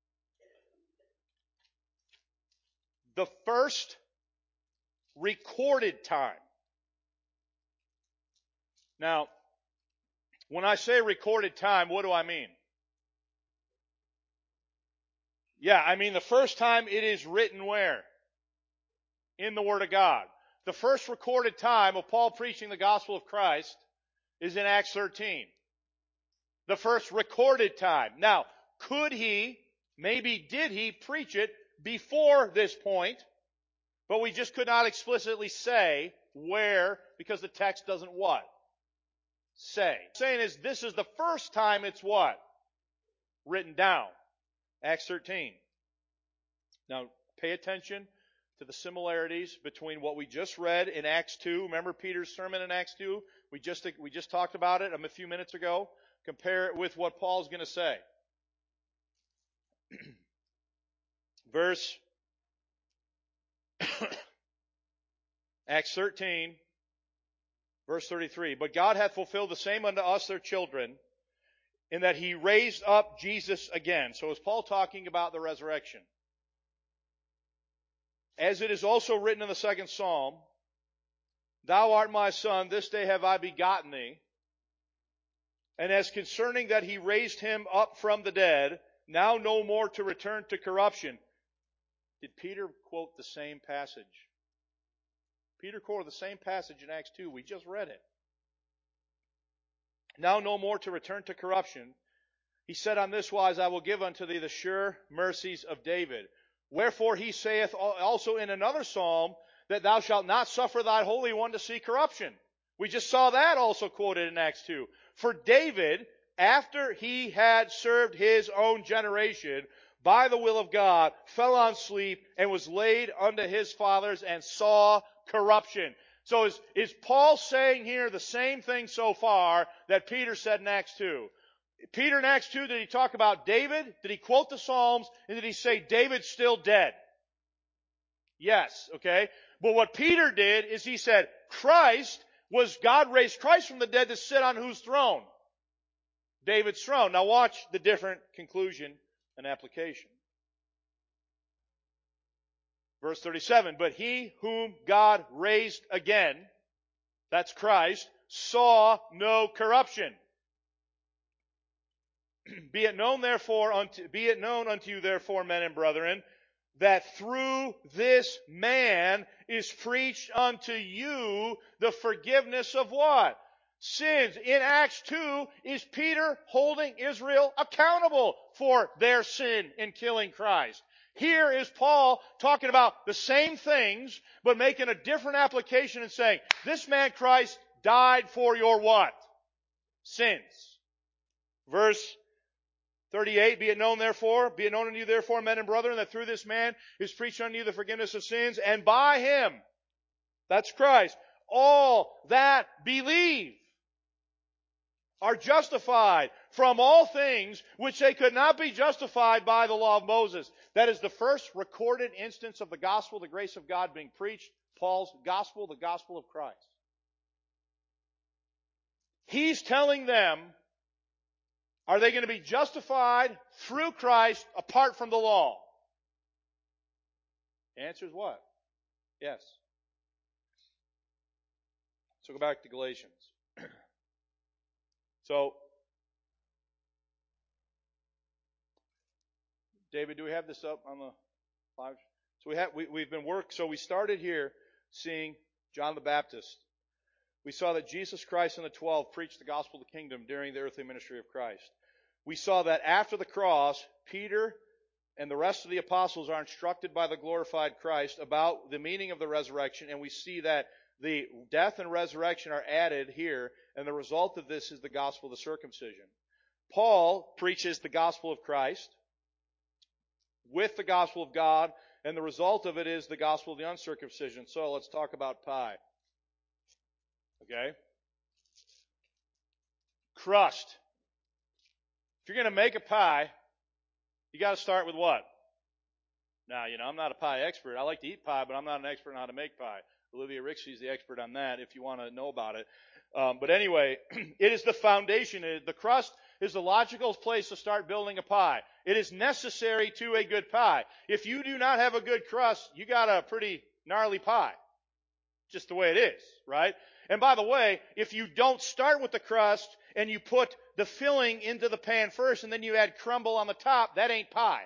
The first recorded time. Now, when I say recorded time, what do I mean? Yeah, I mean the first time it is written where? In the Word of God. The first recorded time of Paul preaching the gospel of Christ is in Acts 13. The first recorded time. Now, could he, maybe did he preach it before this point? But we just could not explicitly say where, because the text doesn't what? Say. Saying is, this is the first time it's what? Written down. Acts 13. Now, pay attention to the similarities between what we just read in Acts 2. Remember Peter's sermon in Acts 2? We just talked about it a few minutes ago. Compare it with what Paul's going to say. Acts 13, verse 33. But God hath fulfilled the same unto us, their children, in that he raised up Jesus again. So is Paul talking about the resurrection? As it is also written in the second Psalm, Thou art my son, this day have I begotten thee. And as concerning that he raised him up from the dead, now no more to return to corruption. Did Peter quote the same passage? Peter quoted the same passage in Acts 2. We just read it. Now no more to return to corruption. He said on this wise, I will give unto thee the sure mercies of David. Wherefore he saith also in another psalm, that thou shalt not suffer thy Holy One to see corruption. We just saw that also quoted in Acts 2. For David, after he had served his own generation, by the will of God, fell on sleep and was laid unto his fathers and saw corruption. So is Paul saying here the same thing so far that Peter said in Acts 2? Peter in Acts 2, did he talk about David? Did he quote the Psalms? And did he say David's still dead? Yes, okay. But what Peter did is he said God raised Christ from the dead to sit on whose throne? David's throne. Now watch the different conclusion and application. Verse 37, but he whom God raised again, that's Christ, saw no corruption. Be it known unto you therefore, men and brethren, that through this man is preached unto you the forgiveness of what? Sins. In Acts 2, is Peter holding Israel accountable for their sin in killing Christ? Here is Paul talking about the same things, but making a different application and saying, this man Christ died for your what? Sins. Verse 38, be it known unto you therefore, men and brethren, that through this man is preached unto you the forgiveness of sins, and by him, that's Christ, all that believe are justified from all things which they could not be justified by the law of Moses. That is the first recorded instance of the gospel, the grace of God being preached. Paul's gospel, the gospel of Christ. He's telling them, are they going to be justified through Christ apart from the law? The answer is what? Yes. So go back to Galatians. So, David, do we have this up on the live? So we've been so we started here seeing John the Baptist. We saw that Jesus Christ and the 12 preached the gospel of the kingdom during the earthly ministry of Christ. We saw that after the cross, Peter and the rest of the apostles are instructed by the glorified Christ about the meaning of the resurrection, and we see that the death and resurrection are added here, and the result of this is the gospel of the circumcision. Paul preaches the gospel of Christ with the gospel of God, and the result of it is the gospel of the uncircumcision. So let's talk about pie. Okay? Crust. If you're going to make a pie, you got to start with what? Now, I'm not a pie expert. I like to eat pie, but I'm not an expert on how to make pie. Olivia Rixey is the expert on that if you want to know about it. But anyway, it is the foundation. The crust is the logical place to start building a pie. It is necessary to a good pie. If you do not have a good crust, you got a pretty gnarly pie. Just the way it is, right? And by the way, if you don't start with the crust and you put the filling into the pan first and then you add crumble on the top, that ain't pie.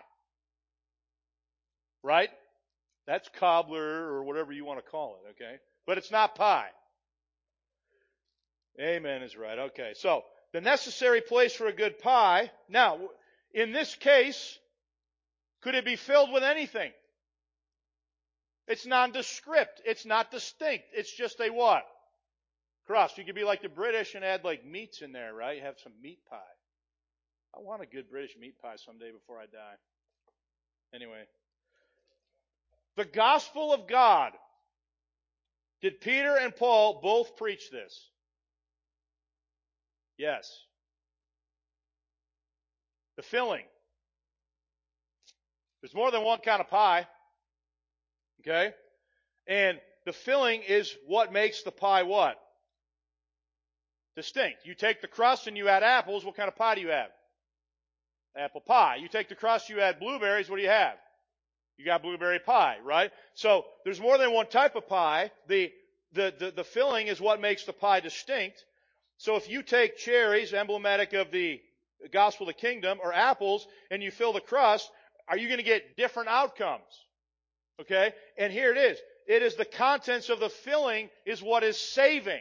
Right? That's cobbler or whatever you want to call it, okay? But it's not pie. Amen is right. Okay, so the necessary place for a good pie. Now, in this case, could it be filled with anything? It's nondescript. It's not distinct. It's just a what? Crust. You could be like the British and add like meats in there, right? Have some meat pie. I want a good British meat pie someday before I die. Anyway. The gospel of God. Did Peter and Paul both preach this? Yes. The filling. There's more than one kind of pie. Okay? And the filling is what makes the pie what? Distinct. You take the crust and you add apples, what kind of pie do you have? Apple pie. You take the crust, you add blueberries, what do you have? You got blueberry pie, right? So there's more than one type of pie. The filling is what makes the pie distinct. So if you take cherries, emblematic of the gospel of the kingdom, or apples, and you fill the crust, are you going to get different outcomes? Okay? And here it is. It is the contents of the filling is what is saving.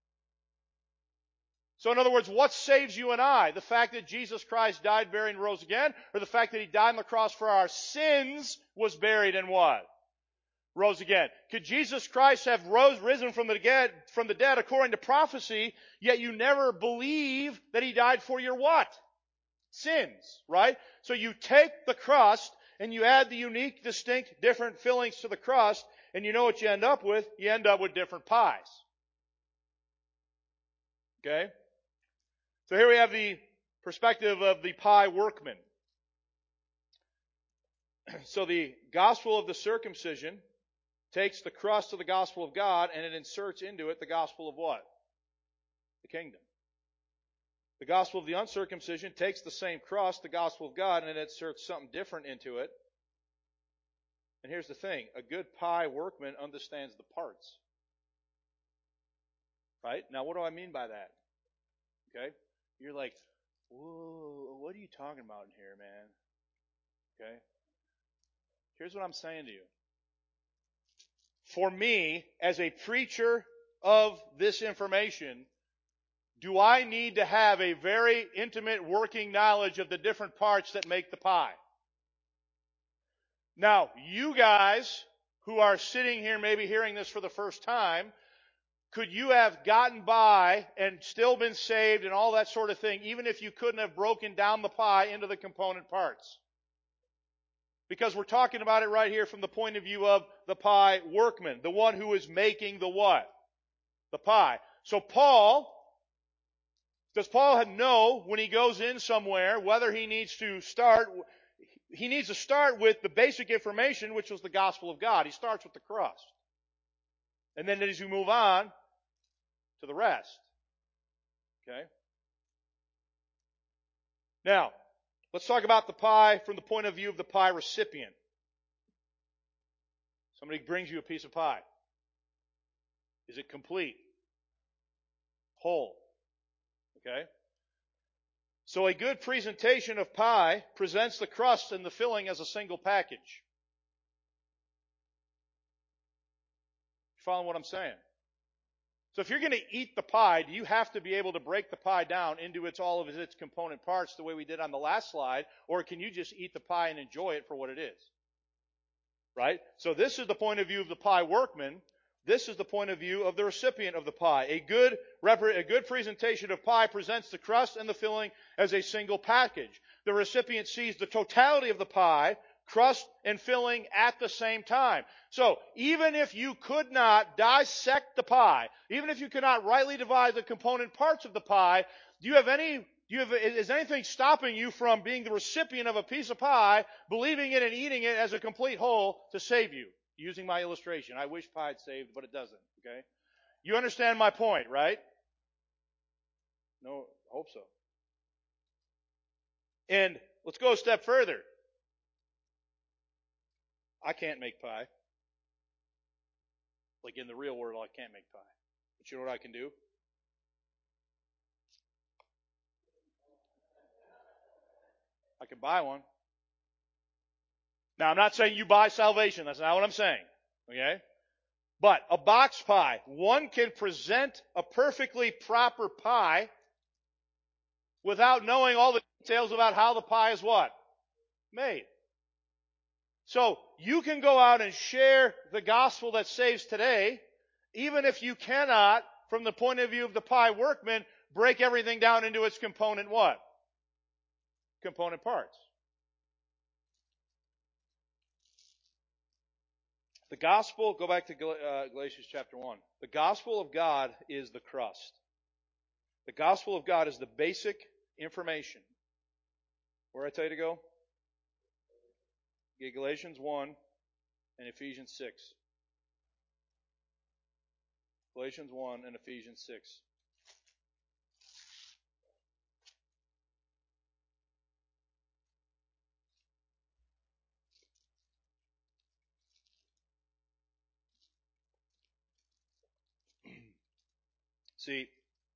So in other words, what saves you and I? The fact that Jesus Christ died, buried, and rose again? Or the fact that He died on the cross for our sins, was buried, and what? Rose again. Could Jesus Christ have risen from the dead according to prophecy, yet you never believe that He died for your what? Sins, right? So you take the crust and you add the unique, distinct, different fillings to the crust, and you know what you end up with? You end up with different pies. Okay? So here we have the perspective of the pie workman. So the gospel of the circumcision takes the crust of the gospel of God and it inserts into it the gospel of what? The kingdom. The gospel of the uncircumcision takes the same crust, the gospel of God, and it inserts something different into it. And here's the thing. A good pie workman understands the parts. Right? Now, what do I mean by that? Okay? You're like, whoa, what are you talking about in here, man? Okay? Here's what I'm saying to you. For me, as a preacher of this information, do I need to have a very intimate working knowledge of the different parts that make the pie? Now, you guys who are sitting here maybe hearing this for the first time, could you have gotten by and still been saved and all that sort of thing, even if you couldn't have broken down the pie into the component parts? Because we're talking about it right here from the point of view of the pie workman, the one who is making the what? The pie. So does Paul know when he goes in somewhere whether he needs to start? He needs to start with the basic information, which was the gospel of God. He starts with the crust. And then as you move on to the rest. Okay? Now, let's talk about the pie from the point of view of the pie recipient. Somebody brings you a piece of pie. Is it complete? Whole? Okay? So a good presentation of pie presents the crust and the filling as a single package. You following what I'm saying? So if you're going to eat the pie, do you have to be able to break the pie down into all of its component parts the way we did on the last slide, or can you just eat the pie and enjoy it for what it is? Right? So this is the point of view of the pie workman. This is the point of view of the recipient of the pie. A good presentation of pie presents the crust and the filling as a single package. The recipient sees the totality of the pie, crust and filling at the same time. So, even if you could not dissect the pie, even if you could not rightly divide the component parts of the pie, is anything stopping you from being the recipient of a piece of pie, believing it and eating it as a complete whole to save you? Using my illustration. I wish pie had saved, but it doesn't. Okay? You understand my point, right? No, I hope so. And let's go a step further. I can't make pie. Like in the real world, I can't make pie. But you know what I can do? I can buy one. Now, I'm not saying you buy salvation. That's not what I'm saying. Okay? But a box pie, one can present a perfectly proper pie without knowing all the details about how the pie is what? Made. So you can go out and share the gospel that saves today, even if you cannot, from the point of view of the pie workman, break everything down into its component what? Component parts. The gospel, go back to Galatians chapter 1. The gospel of God is the crust. The gospel of God is the basic information. Where did I tell you to go? Get Galatians 1 and Ephesians 6. Galatians 1 and Ephesians 6. See,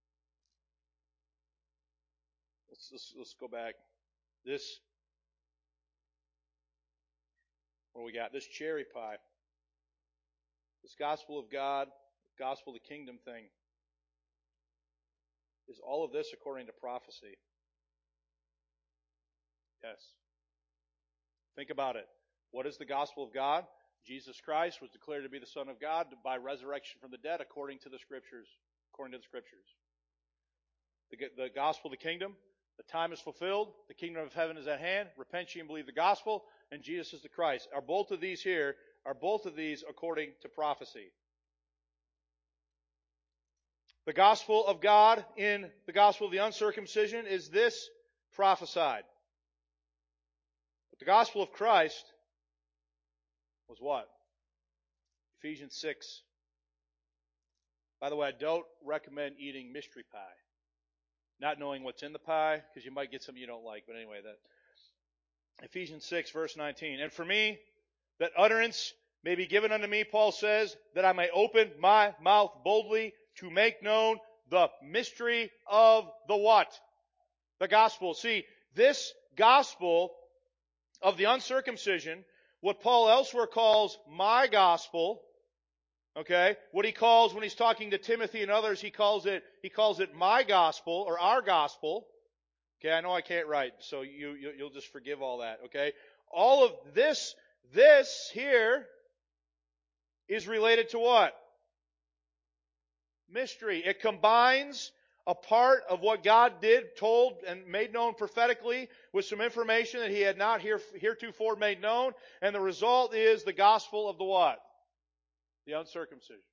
let's go back. What do we got? This cherry pie. This gospel of God, gospel of the kingdom thing. Is all of this according to prophecy? Yes. Think about it. What is the gospel of God? Jesus Christ was declared to be the Son of God by resurrection from the dead according to the Scriptures. According to the Scriptures. The gospel of the kingdom. The time is fulfilled. The kingdom of heaven is at hand. Repent ye and believe the gospel. And Jesus is the Christ. Are both of these according to prophecy? The gospel of God in the gospel of the uncircumcision is this prophesied. But the gospel of Christ was what? Ephesians 6. By the way, I don't recommend eating mystery pie. Not knowing what's in the pie, because you might get something you don't like. But anyway, that Ephesians 6, verse 19. And for me, that utterance may be given unto me, Paul says, that I may open my mouth boldly to make known the mystery of the what? The gospel. See, this gospel of the uncircumcision, what Paul elsewhere calls my gospel, okay, what he calls when he's talking to Timothy and others, he calls it my gospel or our gospel. Okay, I know I can't write, so you'll just forgive all that, okay? All of this here is related to what? Mystery. It combines a part of what God did, told, and made known prophetically with some information that He had not heretofore made known, and the result is the gospel of the what? The uncircumcision.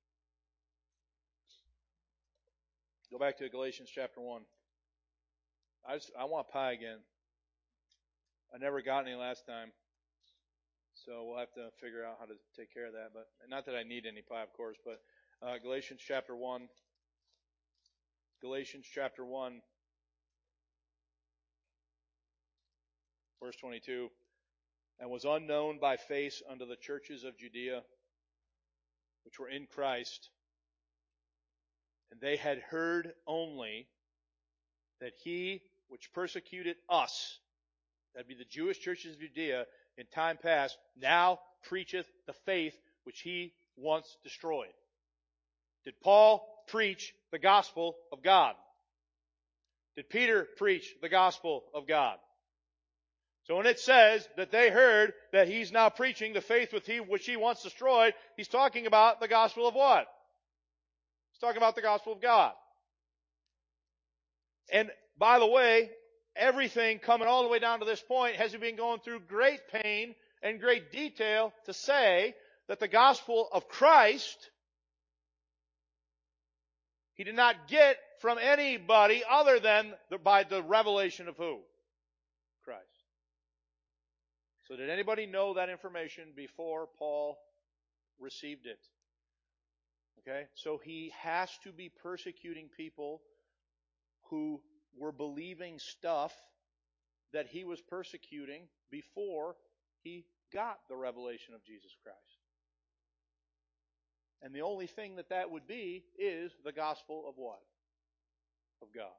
Go back to Galatians chapter 1. I want pie again. I never got any last time. So we'll have to figure out how to take care of that. But not that I need any pie, of course, but Galatians chapter 1. Galatians chapter 1, verse 22. And was unknown by face unto the churches of Judea, which were in Christ. And they had heard only that he which persecuted us, that'd be the Jewish churches of Judea, in time past, now preacheth the faith which he once destroyed. Did Paul preach the gospel of God? Did Peter preach the gospel of God? So when it says that they heard that he's now preaching the faith which he once destroyed, he's talking about the gospel of what? He's talking about the gospel of God. And by the way, everything coming all the way down to this point has been going through great pain and great detail to say that the gospel of Christ he did not get from anybody other than by the revelation of who? Christ. So did anybody know that information before Paul received it? Okay, so he has to be persecuting people who were believing stuff that he was persecuting before he got the revelation of Jesus Christ. And the only thing that would be is the gospel of what? Of God.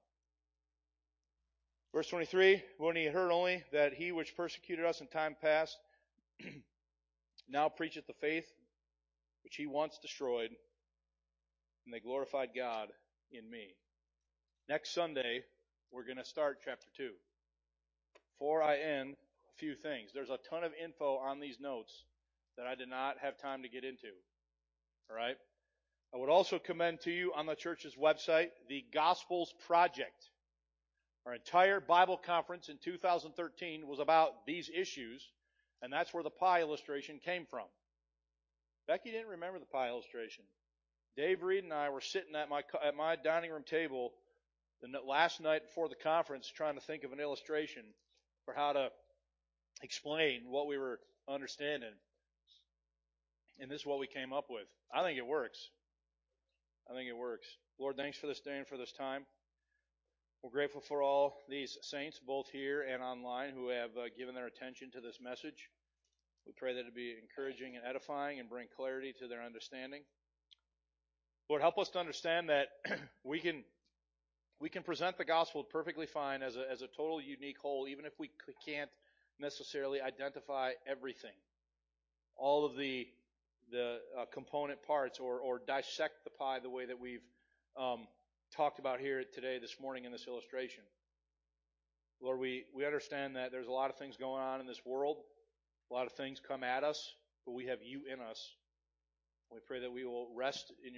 Verse 23, when he heard only that he which persecuted us in time past now preacheth the faith which he once destroyed, and they glorified God in me. Next Sunday, we're going to start chapter 2. Before I end, a few things. There's a ton of info on these notes that I did not have time to get into. All right? I would also commend to you on the church's website the Gospels Project. Our entire Bible conference in 2013 was about these issues, and that's where the pie illustration came from. Becky didn't remember the pie illustration. Dave Reed and I were sitting at my dining room table the last night before the conference trying to think of an illustration for how to explain what we were understanding. And this is what we came up with. I think it works. Lord, thanks for this day and for this time. We're grateful for all these saints, both here and online, who have given their attention to this message. We pray that it be encouraging and edifying and bring clarity to their understanding. Lord, help us to understand that we can present the gospel perfectly fine as a total unique whole, even if we can't necessarily identify everything, all of the component parts, or dissect the pie the way that we've talked about here today, this morning in this illustration. Lord, we understand that there's a lot of things going on in this world. A lot of things come at us, but we have you in us. We pray that we will rest in your